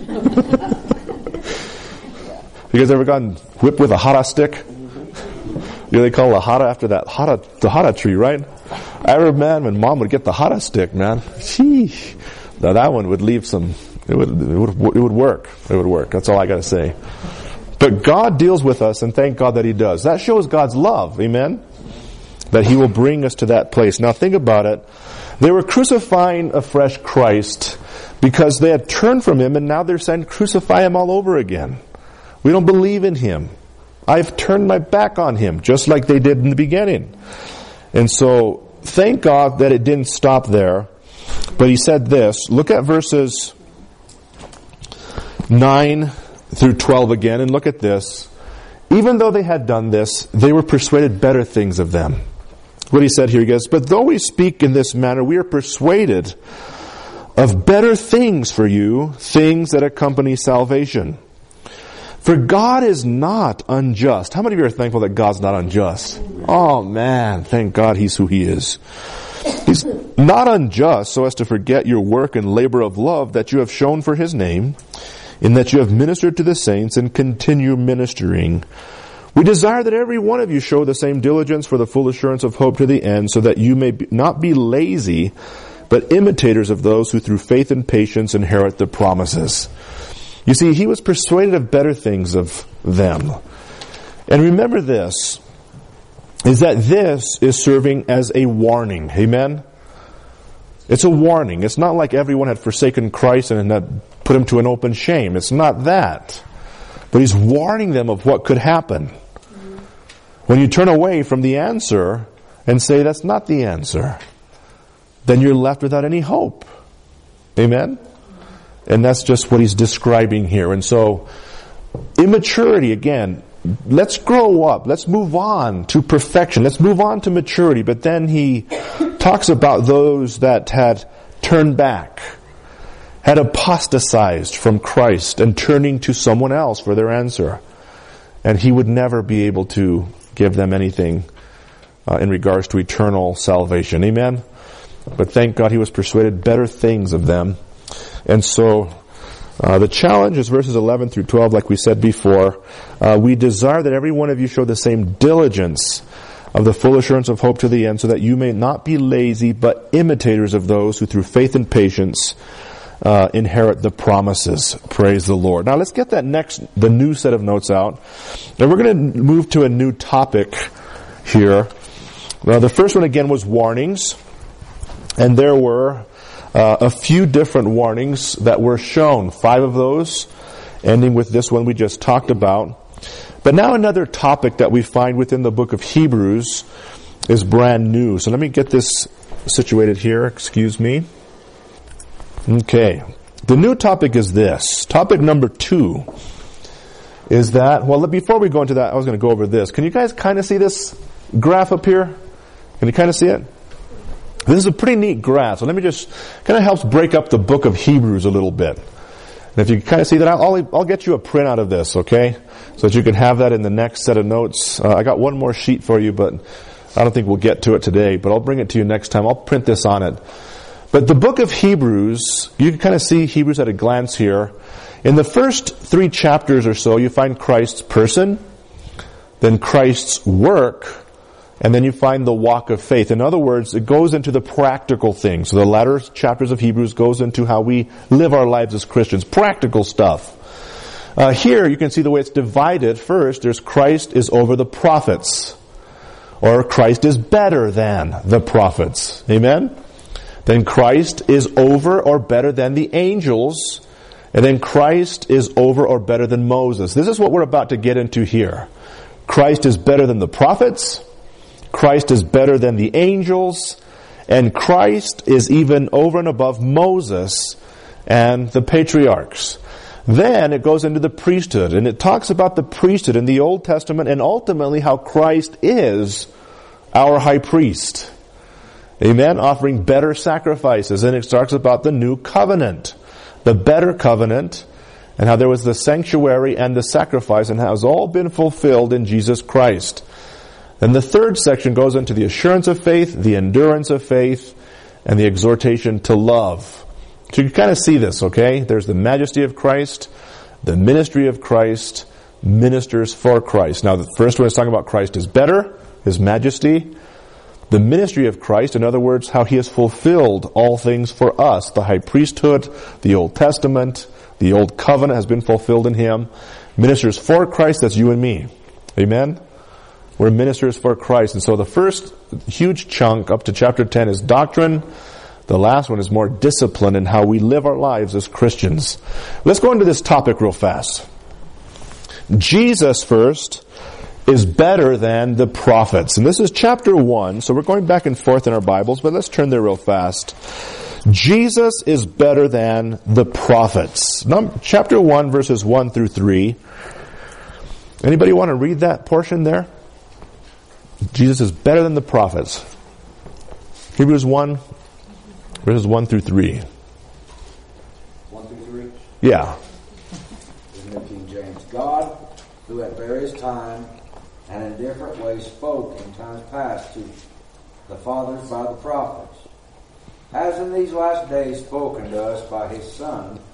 You guys ever gotten whipped with a hara stick? You know, they call it a hara after that hara, the hara tree, right? I remember, man, when Mom would get the hara stick, man, sheesh. Now that one would leave some, it would, it would, it would work. It would work. That's all I gotta say. But God deals with us, and thank God that he does. That shows God's love, amen? That he will bring us to that place. Now think about it. They were crucifying afresh Christ because they had turned from him, and now they're saying, crucify him all over again. We don't believe in him. I've turned my back on him, just like they did in the beginning. And so, thank God that it didn't stop there. But he said this. Look at verses nine through twelve again, and look at this. Even though they had done this, they were persuaded better things of them. What he said here, he goes, but though we speak in this manner, we are persuaded of better things for you, things that accompany salvation. For God is not unjust. How many of you are thankful that God's not unjust? Oh man, thank God he's who he is. He's not unjust so as to forget your work and labor of love that you have shown for his name, in that you have ministered to the saints and continue ministering. We desire that every one of you show the same diligence for the full assurance of hope to the end, so that you may be, not be lazy, but imitators of those who through faith and patience inherit the promises. You see, he was persuaded of better things of them. And remember this, is that this is serving as a warning. Amen? It's a warning. It's not like everyone had forsaken Christ and that put him to an open shame. It's not that. But he's warning them of what could happen when you turn away from the answer and say that's not the answer. Then you're left without any hope. Amen? And that's just what he's describing here. And so, immaturity, again, let's grow up. Let's move on to perfection. Let's move on to maturity. But then he talks about those that had turned back, had apostatized from Christ and turning to someone else for their answer. And he would never be able to give them anything uh, in regards to eternal salvation. Amen? But thank God he was persuaded better things of them. And so, uh, the challenge is verses eleven through twelve, like we said before. Uh, we desire that every one of you show the same diligence of the full assurance of hope to the end, so that you may not be lazy, but imitators of those who through faith and patience uh, inherit the promises. Praise the Lord. Now let's get that next, the new set of notes out. And we're going to move to a new topic here. Now the first one again was warnings. And there were uh, a few different warnings that were shown. Five of those, ending with this one we just talked about. But now another topic that we find within the book of Hebrews is brand new. So let me get this situated here. Excuse me. Okay. The new topic is this. Topic number two is that, well, before we go into that, I was going to go over this. Can you guys kind of see this graph up here? Can you kind of see it? This is a pretty neat graph. So let me just, kind of helps break up the book of Hebrews a little bit. And if you can kind of see that, I'll, I'll get you a print out of this, okay? So that you can have that in the next set of notes. Uh, I got one more sheet for you, but I don't think we'll get to it today. But I'll bring it to you next time. I'll print this on it. But the book of Hebrews, you can kind of see Hebrews at a glance here. In the first three chapters or so, you find Christ's person, then Christ's work, and then you find the walk of faith. In other words, it goes into the practical things. So the latter chapters of Hebrews goes into how we live our lives as Christians. Practical stuff. Uh, here you can see the way it's divided. First, there's Christ is over the prophets. Or Christ is better than the prophets. Amen? Then Christ is over or better than the angels. And then Christ is over or better than Moses. This is what we're about to get into here. Christ is better than the prophets. Christ is better than the angels, and Christ is even over and above Moses and the patriarchs. Then it goes into the priesthood, and it talks about the priesthood in the Old Testament and ultimately how Christ is our high priest. Amen? Offering better sacrifices. And it talks about the new covenant, the better covenant, and how there was the sanctuary and the sacrifice, and how it's all been fulfilled in Jesus Christ. Then the third section goes into the assurance of faith, the endurance of faith, and the exhortation to love. So you kind of see this, okay? There's the majesty of Christ, the ministry of Christ, ministers for Christ. Now the first one is talking about Christ is better, His majesty. The ministry of Christ, in other words, how He has fulfilled all things for us. The high priesthood, the Old Testament, the Old Covenant has been fulfilled in Him. Ministers for Christ, that's you and me. Amen? We're ministers for Christ. And so the first huge chunk up to chapter ten is doctrine. The last one is more discipline in how we live our lives as Christians. Let's go into this topic real fast. Jesus first is better than the prophets. And this is chapter one. So we're going back and forth in our Bibles, but let's turn there real fast. Jesus is better than the prophets. Number, chapter one, verses one through three. Anybody want to read that portion there? Jesus is better than the prophets. Hebrews one, verses one through three. one through three? Yeah. New King James. God, who at various times and in different ways spoke in times past to the fathers by the prophets, has in these last days spoken to us by His Son,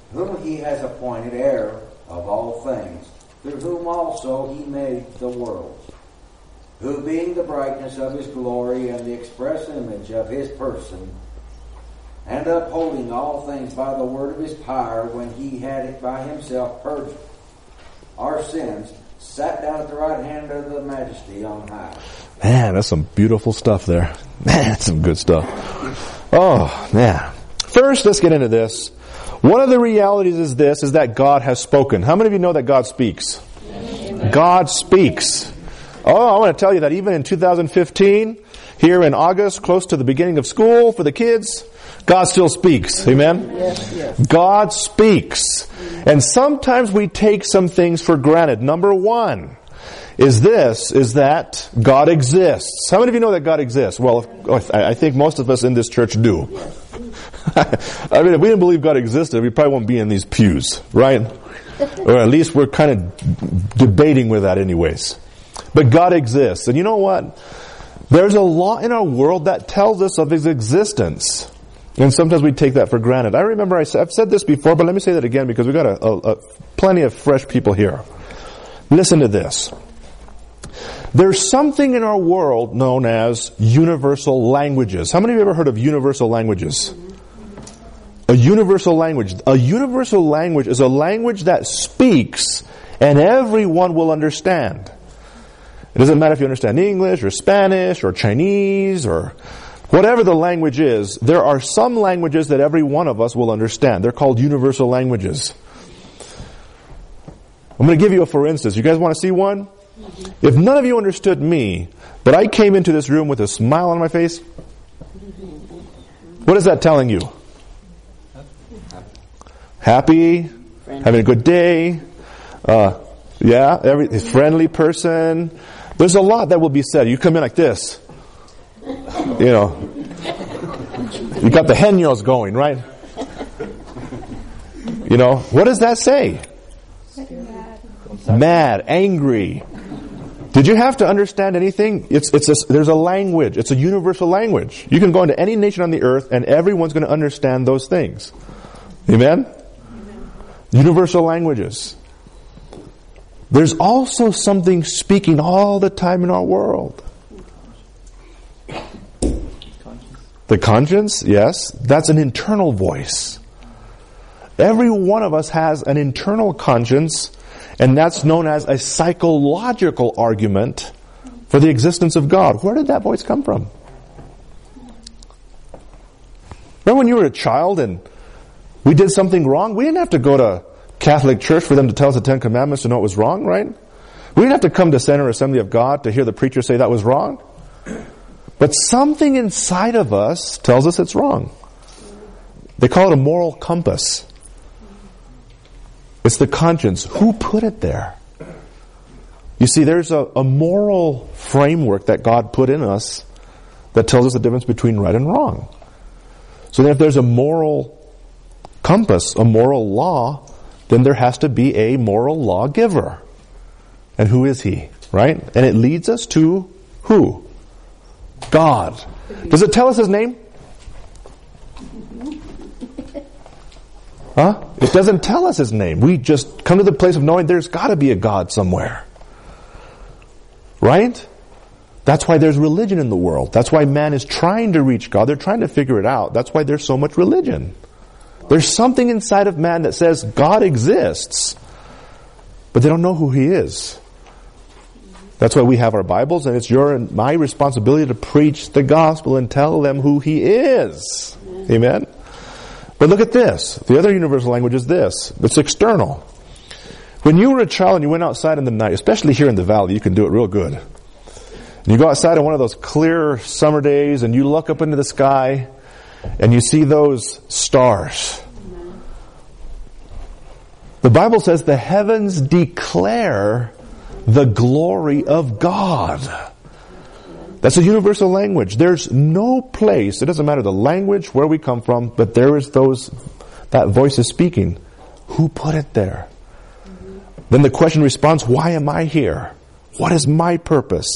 whom he has appointed heir of all things, through whom also he made the worlds, who being the brightness of his glory and the express image of his person, and upholding all things by the word of his power, when he had it by himself purged our sins, sat down at the right hand of the majesty on high. Man, that's some beautiful stuff there. Man, that's some good stuff. Oh, man. First, let's get into this. One of the realities is this, is that God has spoken. How many of you know that God speaks? Amen. God speaks. Oh, I want to tell you that even in two thousand fifteen, here in August, close to the beginning of school for the kids, God still speaks. Amen? Yes, yes. God speaks. And sometimes we take some things for granted. Number one is this, is that God exists. How many of you know that God exists? Well, I think most of us in this church do. I mean, if we didn't believe God existed, we probably won't be in these pews, right? Or at least we're kind of debating with that anyways. But God exists. And you know what? There's a law in our world that tells us of His existence. And sometimes we take that for granted. I remember I said, I've said this before, but let me say that again because we've got a, a, a plenty of fresh people here. Listen to this. There's something in our world known as universal languages. How many of you have ever heard of universal languages? A universal language. A universal language is a language that speaks and everyone will understand. It doesn't matter if you understand English or Spanish or Chinese or whatever the language is. There are some languages that every one of us will understand. They're called universal languages. I'm going to give you a for instance. You guys want to see one? If none of you understood me, but I came into this room with a smile on my face, what is that telling you? Happy, having a good day, uh, yeah, every friendly person. There's a lot that will be said. You come in like this, you know, you got the henyos going, right? You know, what does that say? Mad, Mad angry. Did you have to understand anything? It's it's a, there's a language. It's a universal language. You can go into any nation on the earth, and everyone's going to understand those things. Amen? Amen. Universal languages. There's also something speaking all the time in our world. Conscience. The conscience, yes. That's an internal voice. Every one of us has an internal conscience, and that's known as a psychological argument for the existence of God. Where did that voice come from? Remember when you were a child and we did something wrong? We didn't have to go to Catholic Church for them to tell us the Ten Commandments to know it was wrong, right? We didn't have to come to Center Assembly of God to hear the preacher say that was wrong. But something inside of us tells us it's wrong. They call it a moral compass. It's the conscience. Who put it there? You see, there's a, a moral framework that God put in us that tells us the difference between right and wrong. So then if there's a moral compass, a moral law, then there has to be a moral lawgiver. And who is He? Right? And it leads us to who? God. Does it tell us His name? Huh? It doesn't tell us His name. We just come to the place of knowing there's got to be a God somewhere. Right? That's why there's religion in the world. That's why man is trying to reach God. They're trying to figure it out. That's why there's so much religion. There's something inside of man that says God exists, but they don't know who He is. That's why we have our Bibles, and it's your and my responsibility to preach the gospel and tell them who He is. Amen? But look at this. The other universal language is this. It's external. When you were a child and you went outside in the night, especially here in the valley, you can do it real good. And you go outside on one of those clear summer days and you look up into the sky and you see those stars. The Bible says the heavens declare the glory of God. That's a universal language. There's no place, it doesn't matter the language, where we come from, but there is those, that voice is speaking. Who put it there? Mm-hmm. Then the question responds, why am I here? What is my purpose?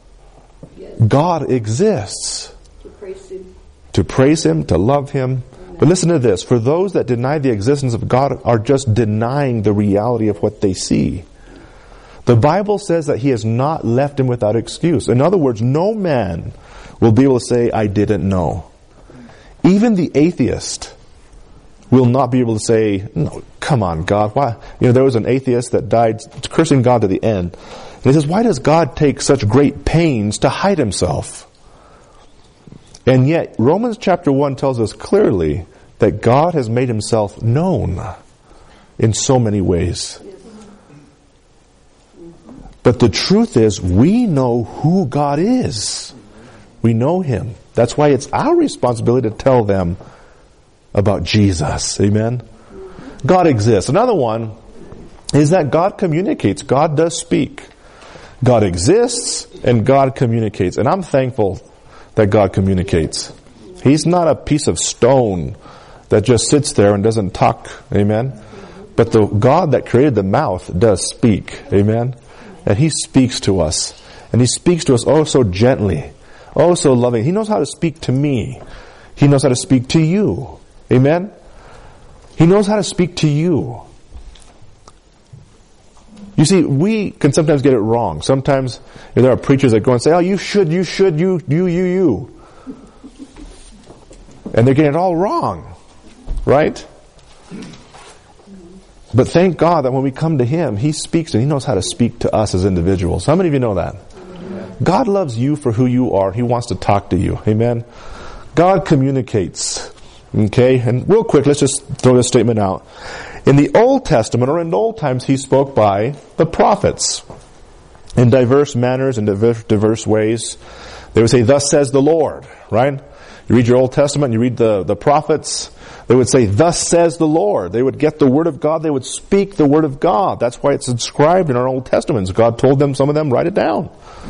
Yes. God exists. To praise Him. To praise Him, to love Him, But listen to this. For those that deny the existence of God are just denying the reality of what they see. The Bible says that He has not left him without excuse. In other words, no man will be able to say, I didn't know. Even the atheist will not be able to say, no, come on, God. Why? You know, there was an atheist that died cursing God to the end. And he says, why does God take such great pains to hide Himself? And yet, Romans chapter one tells us clearly that God has made Himself known in so many ways. But the truth is, we know who God is. We know Him. That's why it's our responsibility to tell them about Jesus. Amen? God exists. Another one is that God communicates. God does speak. God exists and God communicates. And I'm thankful that God communicates. He's not a piece of stone that just sits there and doesn't talk. Amen? But the God that created the mouth does speak. Amen? And He speaks to us. And He speaks to us oh so gently. Oh so loving. He knows how to speak to me. He knows how to speak to you. Amen? He knows how to speak to you. You see, we can sometimes get it wrong. Sometimes there are preachers that go and say, oh, you should, you should, you, you, you, you. And they're getting it all wrong. Right? But thank God that when we come to Him, He speaks and He knows how to speak to us as individuals. How many of you know that? God loves you for who you are. He wants to talk to you. Amen? God communicates. Okay? And real quick, let's just throw this statement out. In the Old Testament, or in old times, He spoke by the prophets. In diverse manners and diverse, diverse ways. They would say, thus says the Lord. Right? You read your Old Testament, you read the, the prophets. They would say, thus says the Lord. They would get the Word of God. They would speak the Word of God. That's why it's inscribed in our Old Testaments. God told them, some of them, write it down.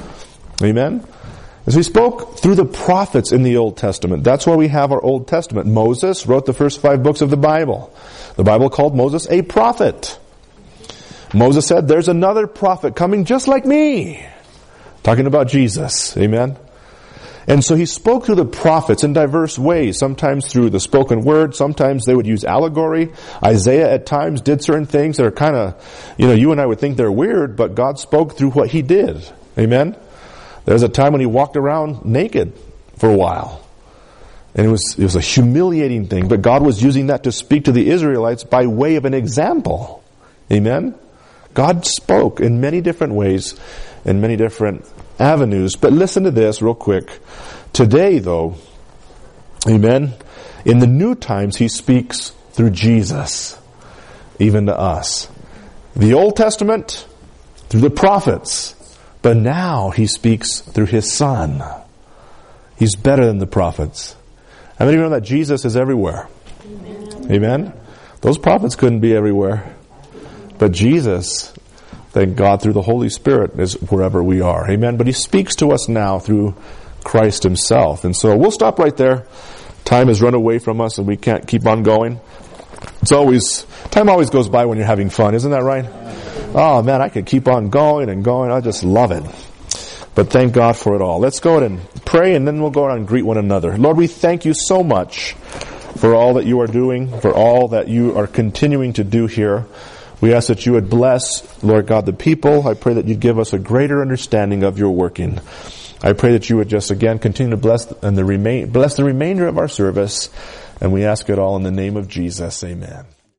Amen? As we spoke through the prophets in the Old Testament, that's why we have our Old Testament. Moses wrote the first five books of the Bible. The Bible called Moses a prophet. Moses said, there's another prophet coming just like me. Talking about Jesus. Amen? And so he spoke through the prophets in diverse ways, sometimes through the spoken word, sometimes they would use allegory. Isaiah at times did certain things that are kind of, you know, you and I would think they're weird, but God spoke through what He did. Amen? There was a time when He walked around naked for a while. And it was, it was a humiliating thing, but God was using that to speak to the Israelites by way of an example. Amen? God spoke in many different ways, in many different avenues. But listen to this real quick. Today, though, amen, in the new times, He speaks through Jesus, even to us. The Old Testament, through the prophets. But now He speaks through His Son. He's better than the prophets. How many of you know that Jesus is everywhere? Amen. Amen? Those prophets couldn't be everywhere. But Jesus, thank God, through the Holy Spirit is wherever we are. Amen? But He speaks to us now through Christ Himself. And so we'll stop right there. Time has run away from us and we can't keep on going. It's always, time always goes by when you're having fun, isn't that right? Oh man, I could keep on going and going. I just love it. But thank God for it all. Let's go ahead and pray and then we'll go around and greet one another. Lord, we thank You so much for all that You are doing, for all that You are continuing to do here. We ask that You would bless, Lord God, the people. I pray that You'd give us a greater understanding of Your working. I pray that You would just again continue to bless and the remain bless the remainder of our service. And we ask it all in the name of Jesus. Amen.